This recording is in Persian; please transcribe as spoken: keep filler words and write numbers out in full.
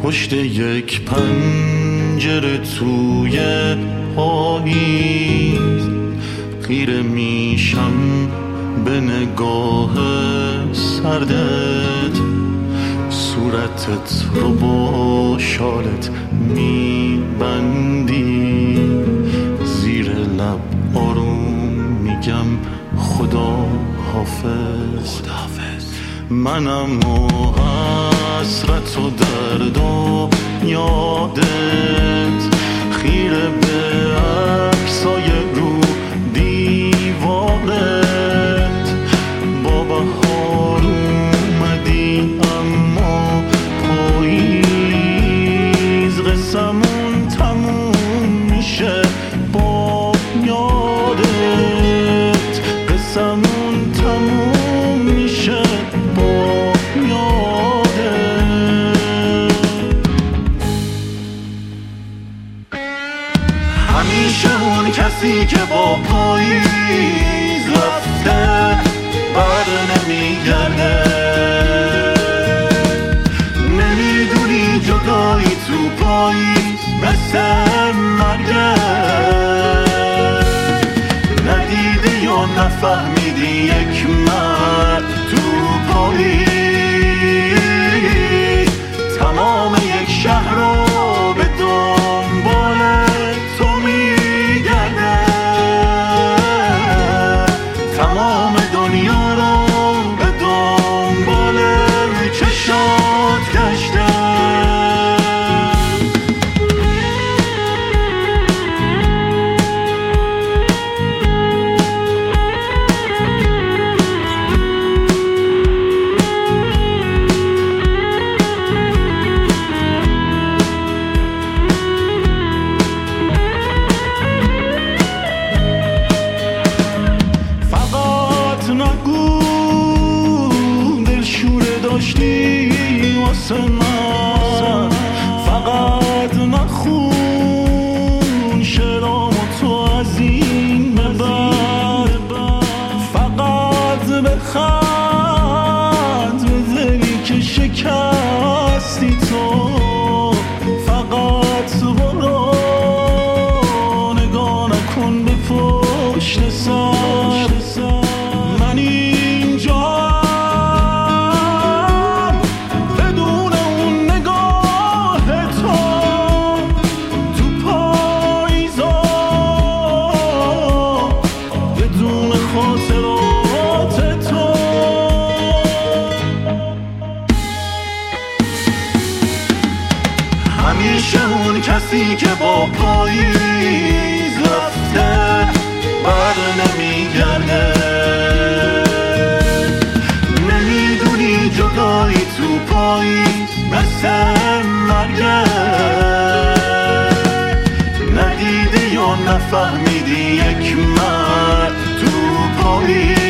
پشت یک پنجره توی پاییز خیره میشم به نگاه سردت، صورتت رو با شالت میبندی، زیر لب آروم میگم خدا حافظ. منم و حسرت و درد و یادت، خیره به عکسای رو دیوارت، با بهار اومدی اما پاییز قسمون تموم میشه با یادت، قسمون تموم میشه با یادت. همیشه اون کسی که با پاییز رفته بر نمیگرده، نمیدونی جدایی تو پاییز مثل مرگه، ندیدی یا نفهمیدی یک مرد تو پاییز تمام یک شهر رو به دنبال تو میگرده، تمام دنیا رو به دنبال چشات گشته. واسه من فقط نخون شرام تو از این به بعد، فقط بخند به دلی که شکستی تو، فقط برو نگاه نکن به پشت سر، من اینجا همیشه اون کسی که با پاییز رفته بر نمیگرده، نمیدونی جدایی تو پاییز مثل مرگه، ندیدی یا نفهمیدی یک مرد تو پاییز